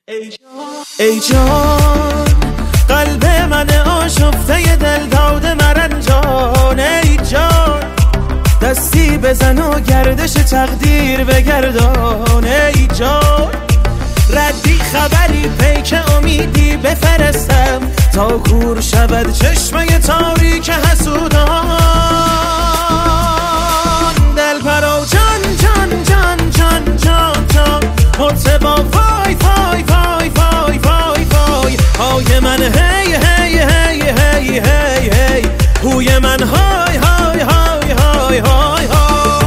ای جان قلب من آشفته دل داده مرنجان، ای جان دستی بزن و گردش تقدیر بگردان، ای جان ردی خبری پیک امیدی بفرستم تا کور شود چشمه تاریک حسودان. دل پرو جان جان جان جان جان جان مرتبا وای وای وای وای وای وای های من هی هی هی هی هی هی هوی من های های های های های های.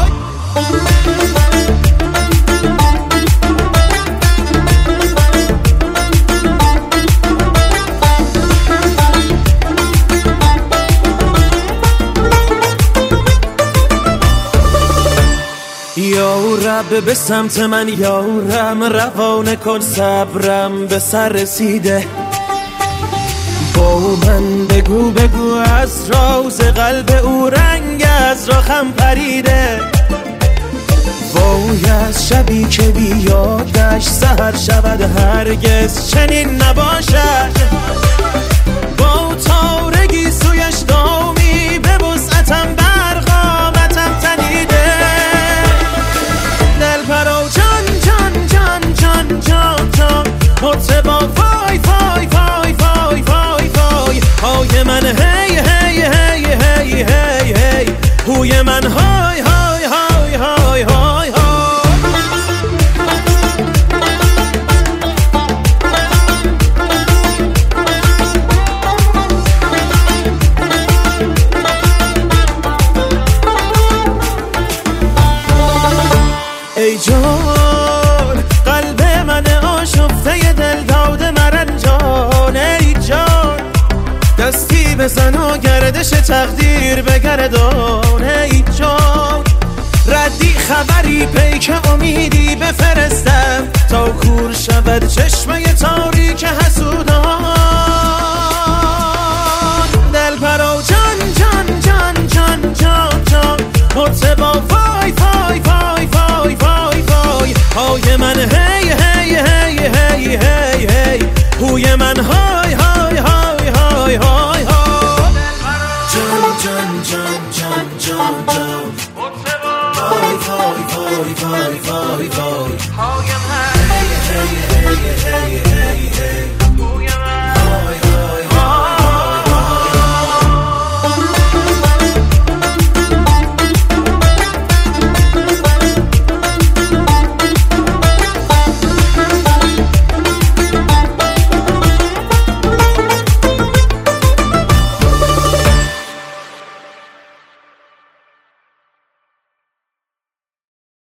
یا رب به سمت من یارم، روانه کن صبرم به سر رسیده، با من بگو بگو از راز قلب او رنگ از راخم پریده. وای از شبی که بیادش سحر شود هرگز چنین نباشد، با تارگی سویش دامی به وسعتم برقامتم تنیده. دل پرو جان جان جان جان جان جان مرتبا وای وای وای وای وای وای های من هی هی هی هی هی هی هوی من های های های های های های. ای جان قلب من آشفته دل داده مرنجان، ای جان دستی بزن و گردش تقدیر بگردان، ای جان ردی خبری پیک امیدی بفرستم تا کور شود چشمه تاریک حسودان. دل پرو جان جان جان جان جان جان مرتبا وای وای وای وای وای وای های من هی هی هی هی هی هی هوی من های